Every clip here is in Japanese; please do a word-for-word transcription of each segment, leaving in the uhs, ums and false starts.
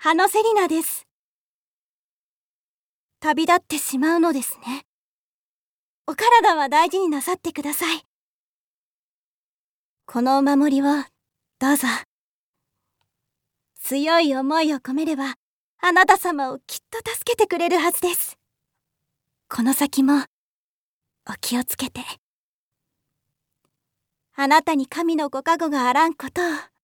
葉野セリナです。旅立ってしまうのですね。お体は大事になさってください。このお守りをどうぞ。強い思いを込めれば、あなた様をきっと助けてくれるはずです。この先もお気をつけて。あなたに神のご加護があらんことを。あら、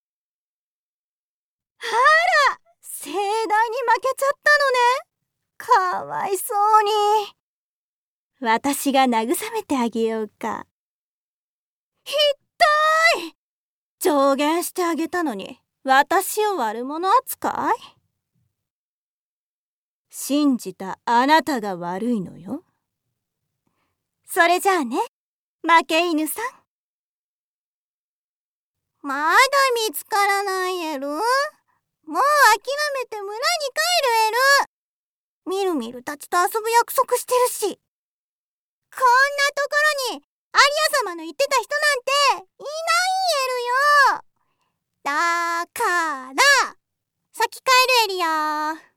盛大に負けちゃったのね。かわいそうに。私が慰めてあげようか。ひったい。上言してあげたのに、私を悪者扱い？信じたあなたが悪いのよ。それじゃあね、負け犬さん。まだ見つからないエル。もう諦めて村に帰るエル。みるみるたちと遊ぶ約束してるし。こんなところにアリア様の言ってた人なんていないエルよ。だから先帰るエリや。にゃ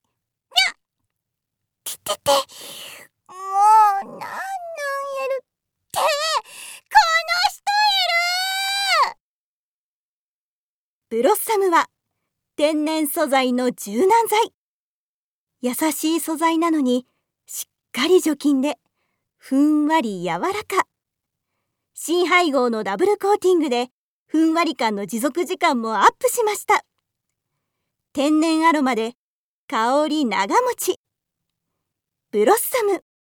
っててて、もうなんなんエルってこの人エル。ブロッサムは天然素材の柔軟剤。優しい素材なのにしっかり除菌でふんわり柔らか。新配合のダブルコーティングでふんわり感の持続時間もアップしました。天然アロマで香り長持ち。ブロッサム。